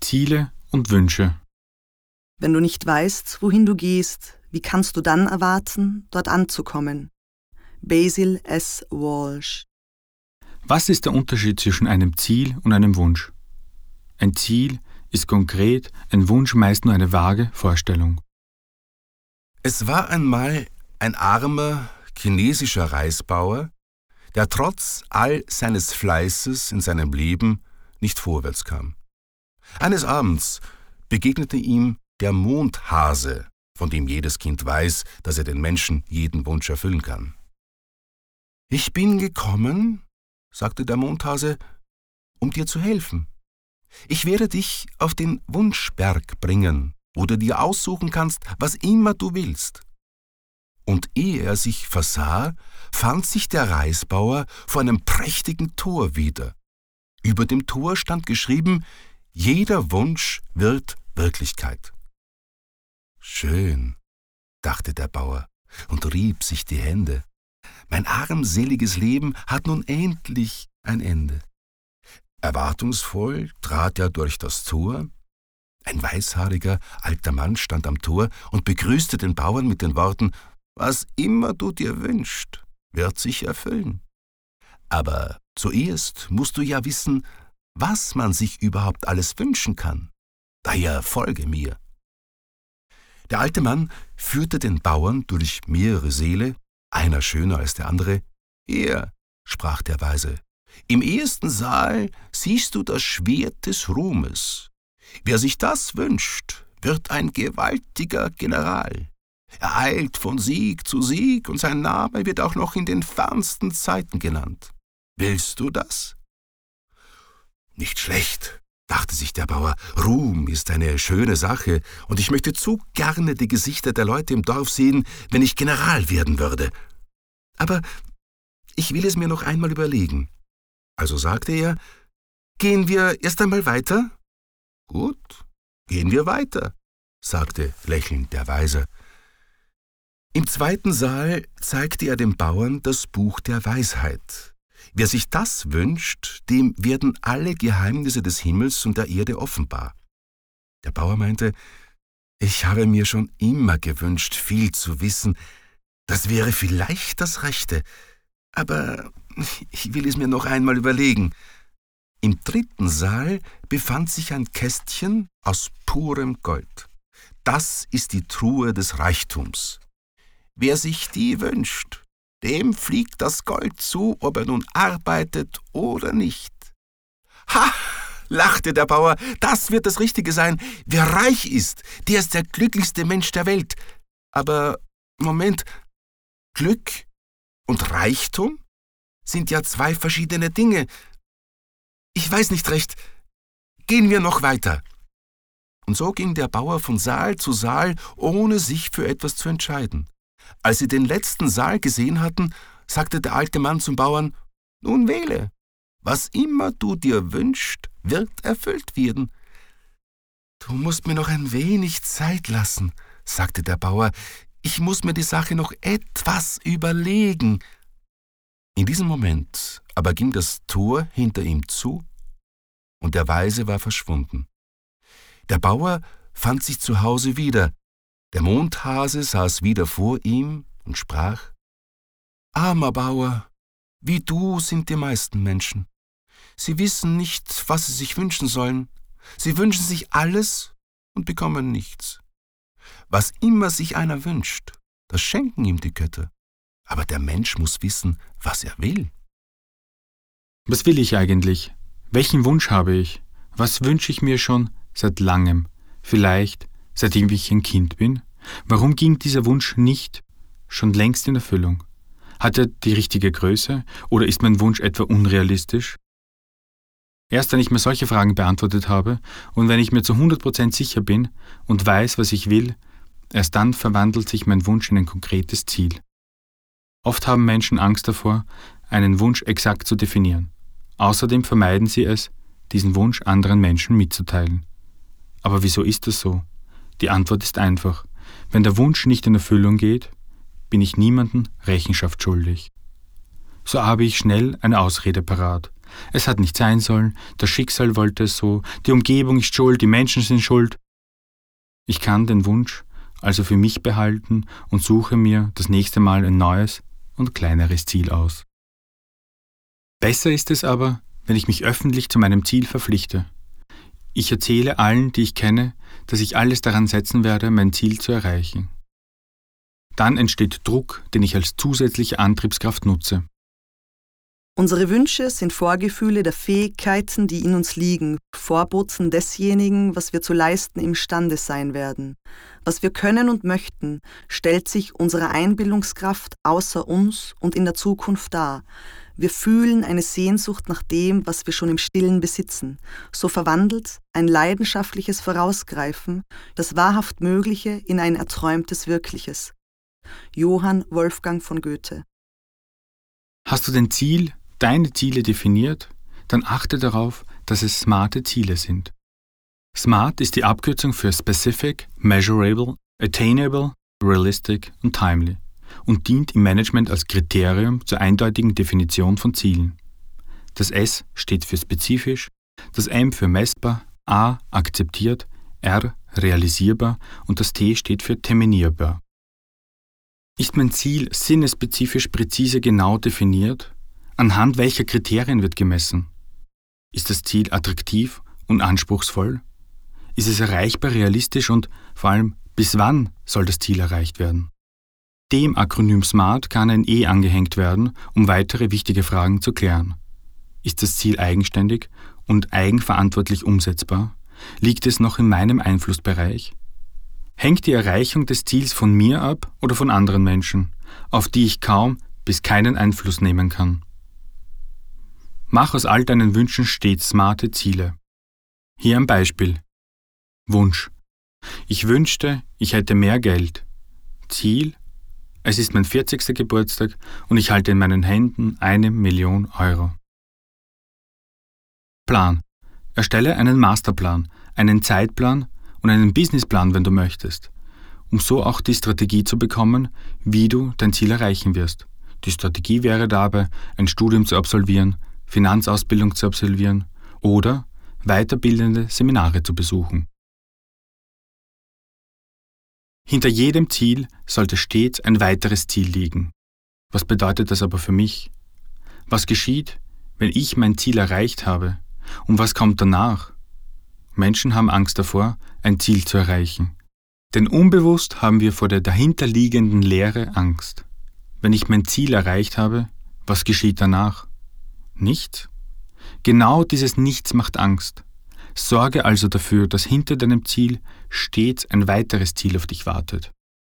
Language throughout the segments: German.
Ziele und Wünsche. Wenn du nicht weißt, wohin du gehst, wie kannst du dann erwarten, dort anzukommen? Basil S. Walsh. Was ist der Unterschied zwischen einem Ziel und einem Wunsch? Ein Ziel ist konkret, ein Wunsch meist nur eine vage Vorstellung. Es war einmal ein armer chinesischer Reisbauer, der trotz all seines Fleißes in seinem Leben nicht vorwärts kam. Eines Abends begegnete ihm der Mondhase, von dem jedes Kind weiß, dass er den Menschen jeden Wunsch erfüllen kann. »Ich bin gekommen«, sagte der Mondhase, »um dir zu helfen. Ich werde dich auf den Wunschberg bringen, wo du dir aussuchen kannst, was immer du willst.« Und ehe er sich versah, fand sich der Reisbauer vor einem prächtigen Tor wieder. Über dem Tor stand geschrieben: »Jeder Wunsch wird Wirklichkeit.« »Schön«, dachte der Bauer und rieb sich die Hände. »Mein armseliges Leben hat nun endlich ein Ende.« Erwartungsvoll trat er durch das Tor. Ein weißhaariger alter Mann stand am Tor und begrüßte den Bauern mit den Worten: »Was immer du dir wünschst, wird sich erfüllen. Aber zuerst musst du ja wissen, was man sich überhaupt alles wünschen kann. Daher folge mir.« Der alte Mann führte den Bauern durch mehrere Säle, einer schöner als der andere. »Hier«, sprach der Weise, »im ersten Saal siehst du das Schwert des Ruhmes. Wer sich das wünscht, wird ein gewaltiger General. Er eilt von Sieg zu Sieg und sein Name wird auch noch in den fernsten Zeiten genannt. Willst du das?« »Nicht schlecht«, dachte sich der Bauer, »Ruhm ist eine schöne Sache und ich möchte zu gerne die Gesichter der Leute im Dorf sehen, wenn ich General werden würde. Aber ich will es mir noch einmal überlegen.« Also sagte er: »Gehen wir erst einmal weiter?« »Gut, gehen wir weiter«, sagte lächelnd der Weise. Im zweiten Saal zeigte er dem Bauern das Buch der Weisheit. Wer sich das wünscht, dem werden alle Geheimnisse des Himmels und der Erde offenbar. Der Bauer meinte: »Ich habe mir schon immer gewünscht, viel zu wissen. Das wäre vielleicht das Rechte, aber ich will es mir noch einmal überlegen.« Im dritten Saal befand sich ein Kästchen aus purem Gold. Das ist die Truhe des Reichtums. Wer sich die wünscht, dem fliegt das Gold zu, ob er nun arbeitet oder nicht. »Ha«, lachte der Bauer, »das wird das Richtige sein. Wer reich ist, der ist der glücklichste Mensch der Welt. Aber, Moment, Glück und Reichtum sind ja zwei verschiedene Dinge. Ich weiß nicht recht. Gehen wir noch weiter.« Und so ging der Bauer von Saal zu Saal, ohne sich für etwas zu entscheiden. Als sie den letzten Saal gesehen hatten, sagte der alte Mann zum Bauern: »Nun wähle. Was immer du dir wünschst, wird erfüllt werden.« »Du musst mir noch ein wenig Zeit lassen«, sagte der Bauer. »Ich muss mir die Sache noch etwas überlegen.« In diesem Moment aber ging das Tor hinter ihm zu und der Weise war verschwunden. Der Bauer fand sich zu Hause wieder. Der Mondhase saß wieder vor ihm und sprach: »Armer Bauer, wie du sind die meisten Menschen. Sie wissen nicht, was sie sich wünschen sollen. Sie wünschen sich alles und bekommen nichts. Was immer sich einer wünscht, das schenken ihm die Götter. Aber der Mensch muss wissen, was er will.« Was will ich eigentlich? Welchen Wunsch habe ich? Was wünsche ich mir schon seit langem? Vielleicht seitdem ich ein Kind bin? Warum ging dieser Wunsch nicht schon längst in Erfüllung? Hat er die richtige Größe oder ist mein Wunsch etwa unrealistisch? Erst wenn ich mir solche Fragen beantwortet habe und wenn ich mir zu 100% sicher bin und weiß, was ich will, erst dann verwandelt sich mein Wunsch in ein konkretes Ziel. Oft haben Menschen Angst davor, einen Wunsch exakt zu definieren. Außerdem vermeiden sie es, diesen Wunsch anderen Menschen mitzuteilen. Aber wieso ist das so? Die Antwort ist einfach. Wenn der Wunsch nicht in Erfüllung geht, bin ich niemandem Rechenschaft schuldig. So habe ich schnell eine Ausrede parat. es hat nicht sein sollen, das Schicksal wollte es so, die Umgebung ist schuld, die Menschen sind schuld. Ich kann den Wunsch also für mich behalten und suche mir das nächste Mal ein neues und kleineres Ziel aus. Besser ist es aber, wenn ich mich öffentlich zu meinem Ziel verpflichte. Ich erzähle allen, die ich kenne, dass ich alles daran setzen werde, mein Ziel zu erreichen. Dann entsteht Druck, den ich als zusätzliche Antriebskraft nutze. Unsere Wünsche sind Vorgefühle der Fähigkeiten, die in uns liegen, Vorboten desjenigen, was wir zu leisten imstande sein werden. Was wir können und möchten, stellt sich unserer Einbildungskraft außer uns und in der Zukunft dar. Wir fühlen eine Sehnsucht nach dem, was wir schon im Stillen besitzen. So verwandelt ein leidenschaftliches Vorausgreifen das wahrhaft Mögliche in ein erträumtes Wirkliches. Johann Wolfgang von Goethe. Hast du deine Ziele definiert, dann achte darauf, dass es smarte Ziele sind. SMART ist die Abkürzung für Specific, Measurable, Attainable, Realistic und Timely und dient im Management als Kriterium zur eindeutigen Definition von Zielen. Das S steht für spezifisch, das M für messbar, A akzeptiert, R realisierbar und das T steht für terminierbar. Ist mein Ziel sinnesspezifisch präzise genau definiert? Anhand welcher Kriterien wird gemessen? Ist das Ziel attraktiv und anspruchsvoll? Ist es erreichbar, realistisch und vor allem, bis wann soll das Ziel erreicht werden? Dem Akronym SMART kann ein E angehängt werden, um weitere wichtige Fragen zu klären. Ist das Ziel eigenständig und eigenverantwortlich umsetzbar? Liegt es noch in meinem Einflussbereich? Hängt die Erreichung des Ziels von mir ab oder von anderen Menschen, auf die ich kaum bis keinen Einfluss nehmen kann? Mach aus all deinen Wünschen stets smarte Ziele. Hier ein Beispiel. Wunsch. Ich wünschte, ich hätte mehr Geld. Ziel. Es ist mein 40. Geburtstag und ich halte in meinen Händen 1 Million Euro. Plan. Erstelle einen Masterplan, einen Zeitplan und einen Businessplan, wenn du möchtest, um so auch die Strategie zu bekommen, wie du dein Ziel erreichen wirst. Die Strategie wäre dabei, ein Studium zu absolvieren, Finanzausbildung zu absolvieren oder weiterbildende Seminare zu besuchen. Hinter jedem Ziel sollte stets ein weiteres Ziel liegen. Was bedeutet das aber für mich? Was geschieht, wenn ich mein Ziel erreicht habe? Und was kommt danach? Menschen haben Angst davor, ein Ziel zu erreichen. Denn unbewusst haben wir vor der dahinterliegenden Leere Angst. Wenn ich mein Ziel erreicht habe, was geschieht danach? Nichts? Genau dieses Nichts macht Angst. Sorge also dafür, dass hinter deinem Ziel stets ein weiteres Ziel auf dich wartet.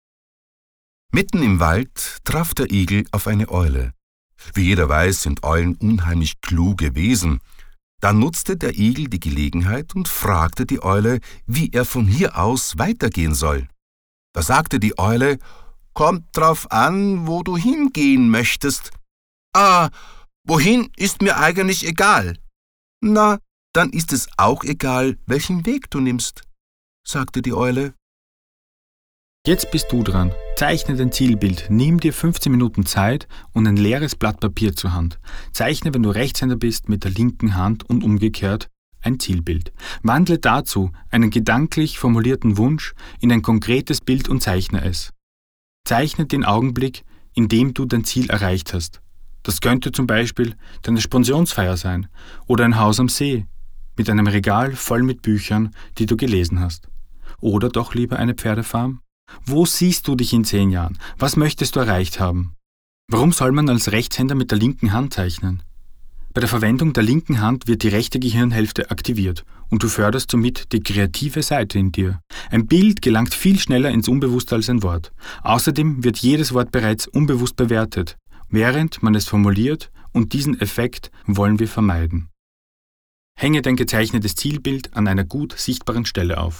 Mitten im Wald traf der Igel auf eine Eule. Wie jeder weiß, sind Eulen unheimlich kluge Wesen. Da nutzte der Igel die Gelegenheit und fragte die Eule, wie er von hier aus weitergehen soll. Da sagte die Eule, »Kommt drauf an, wo du hingehen möchtest.« »Ah, wohin ist mir eigentlich egal.« »Na, dann ist es auch egal, welchen Weg du nimmst«, sagte die Eule. Jetzt bist du dran. Zeichne dein Zielbild. Nimm dir 15 Minuten Zeit und ein leeres Blatt Papier zur Hand. Zeichne, wenn du Rechtshänder bist, mit der linken Hand und umgekehrt ein Zielbild. Wandle dazu einen gedanklich formulierten Wunsch in ein konkretes Bild und zeichne es. Zeichne den Augenblick, in dem du dein Ziel erreicht hast. Das könnte zum Beispiel deine Spensionsfeier sein oder ein Haus am See mit einem Regal voll mit Büchern, die du gelesen hast. Oder doch lieber eine Pferdefarm? Wo siehst du dich in 10 Jahren? Was möchtest du erreicht haben? Warum soll man als Rechtshänder mit der linken Hand zeichnen? Bei der Verwendung der linken Hand wird die rechte Gehirnhälfte aktiviert und du förderst somit die kreative Seite in dir. Ein Bild gelangt viel schneller ins Unbewusste als ein Wort. Außerdem wird jedes Wort bereits unbewusst bewertet, während man es formuliert, und diesen Effekt wollen wir vermeiden. Hänge dein gezeichnetes Zielbild an einer gut sichtbaren Stelle auf.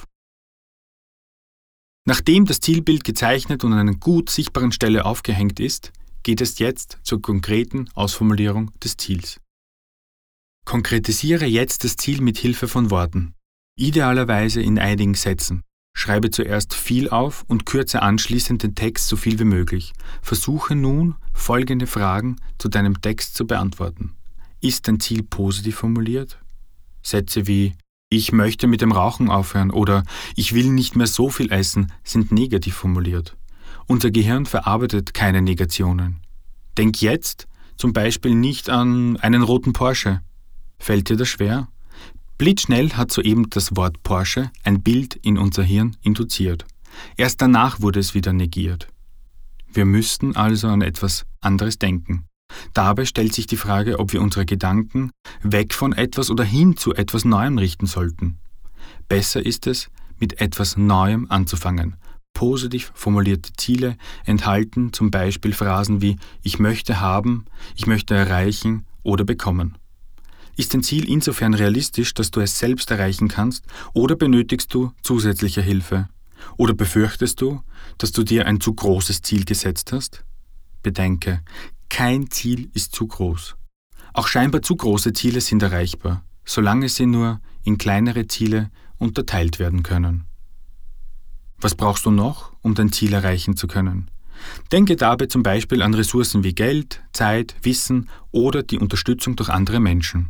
Nachdem das Zielbild gezeichnet und an einer gut sichtbaren Stelle aufgehängt ist, geht es jetzt zur konkreten Ausformulierung des Ziels. Konkretisiere jetzt das Ziel mit Hilfe von Worten, idealerweise in einigen Sätzen. Schreibe zuerst viel auf und kürze anschließend den Text so viel wie möglich. Versuche nun, folgende Fragen zu deinem Text zu beantworten. Ist dein Ziel positiv formuliert? Sätze wie „Ich möchte mit dem Rauchen aufhören“ oder „Ich will nicht mehr so viel essen“ sind negativ formuliert. Unser Gehirn verarbeitet keine Negationen. Denk jetzt zum Beispiel nicht an einen roten Porsche. Fällt dir das schwer? Blitzschnell hat soeben das Wort Porsche ein Bild in unser Hirn induziert. Erst danach wurde es wieder negiert. Wir müssten also an etwas anderes denken. Dabei stellt sich die Frage, ob wir unsere Gedanken weg von etwas oder hin zu etwas Neuem richten sollten. Besser ist es, mit etwas Neuem anzufangen. Positiv formulierte Ziele enthalten zum Beispiel Phrasen wie „Ich möchte haben“, „Ich möchte erreichen“ oder „bekommen“. Ist dein Ziel insofern realistisch, dass du es selbst erreichen kannst, oder benötigst du zusätzliche Hilfe? Oder befürchtest du, dass du dir ein zu großes Ziel gesetzt hast? Bedenke, kein Ziel ist zu groß. Auch scheinbar zu große Ziele sind erreichbar, solange sie nur in kleinere Ziele unterteilt werden können. Was brauchst du noch, um dein Ziel erreichen zu können? Denke dabei zum Beispiel an Ressourcen wie Geld, Zeit, Wissen oder die Unterstützung durch andere Menschen.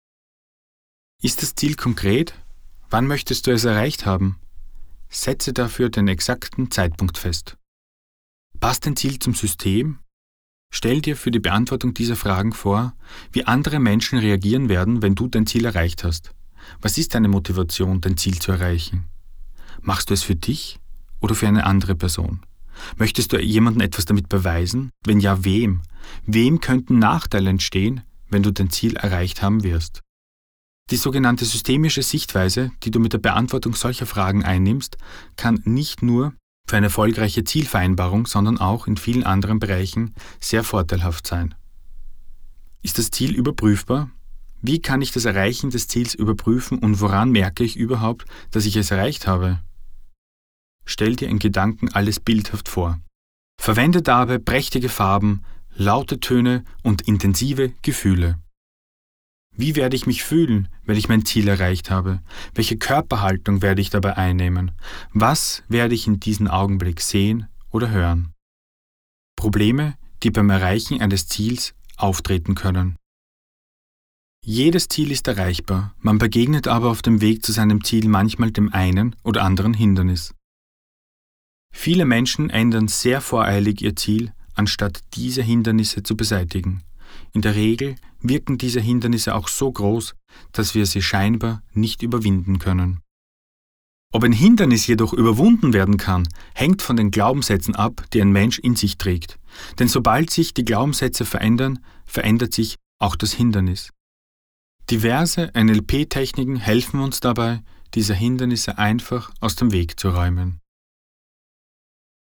Ist das Ziel konkret? Wann möchtest du es erreicht haben? Setze dafür den exakten Zeitpunkt fest. Passt dein Ziel zum System? Stell dir für die Beantwortung dieser Fragen vor, wie andere Menschen reagieren werden, wenn du dein Ziel erreicht hast. Was ist deine Motivation, dein Ziel zu erreichen? Machst du es für dich oder für eine andere Person? Möchtest du jemandem etwas damit beweisen? Wenn ja, wem? Wem könnten Nachteile entstehen, wenn du dein Ziel erreicht haben wirst? Die sogenannte systemische Sichtweise, die du mit der Beantwortung solcher Fragen einnimmst, kann nicht nur für eine erfolgreiche Zielvereinbarung, sondern auch in vielen anderen Bereichen sehr vorteilhaft sein. Ist das Ziel überprüfbar? Wie kann ich das Erreichen des Ziels überprüfen und woran merke ich überhaupt, dass ich es erreicht habe? Stell dir in Gedanken alles bildhaft vor. Verwende dabei prächtige Farben, laute Töne und intensive Gefühle. Wie werde ich mich fühlen, wenn ich mein Ziel erreicht habe? Welche Körperhaltung werde ich dabei einnehmen? Was werde ich in diesem Augenblick sehen oder hören? Probleme, die beim Erreichen eines Ziels auftreten können. Jedes Ziel ist erreichbar, man begegnet aber auf dem Weg zu seinem Ziel manchmal dem einen oder anderen Hindernis. Viele Menschen ändern sehr voreilig ihr Ziel, anstatt diese Hindernisse zu beseitigen. In der Regel wirken diese Hindernisse auch so groß, dass wir sie scheinbar nicht überwinden können. Ob ein Hindernis jedoch überwunden werden kann, hängt von den Glaubenssätzen ab, die ein Mensch in sich trägt. Denn sobald sich die Glaubenssätze verändern, verändert sich auch das Hindernis. Diverse NLP-Techniken helfen uns dabei, diese Hindernisse einfach aus dem Weg zu räumen.